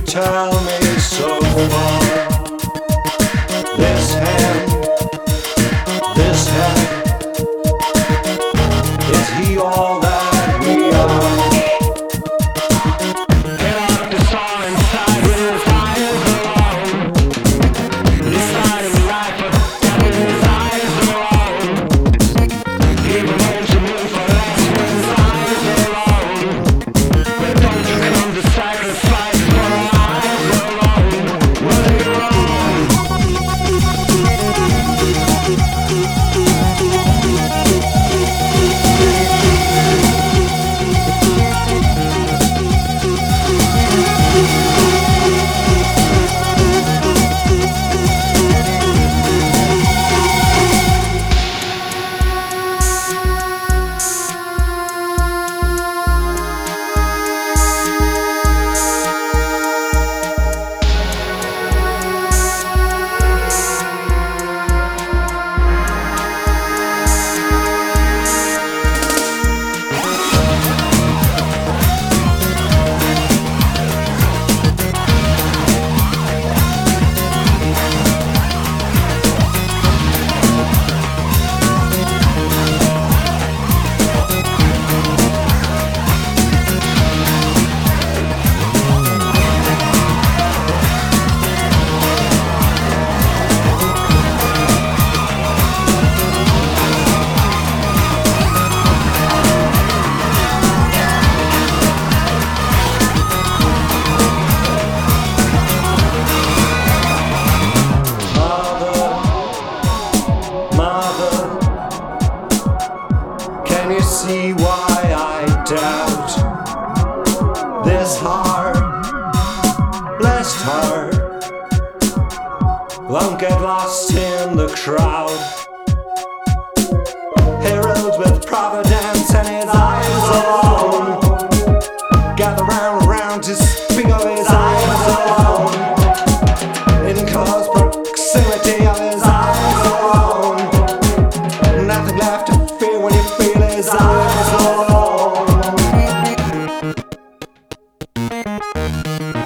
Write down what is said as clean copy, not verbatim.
tell me so far. This hand, is he all that we are? Get up the star inside with his eyes alone. Deciding life, but having his eyes alone. Even though to move for less with his eyes alone. But don't you come to sacrifice for eyes alone. Will you Can you see why I doubt this heart, blessed heart, won't get lost in the crowd? Herald with Providence and his eyes alone, gather round to speak of his eyes alone, in close proximity of his eyes alone. Nothing left to fear when you feel his eyes alone.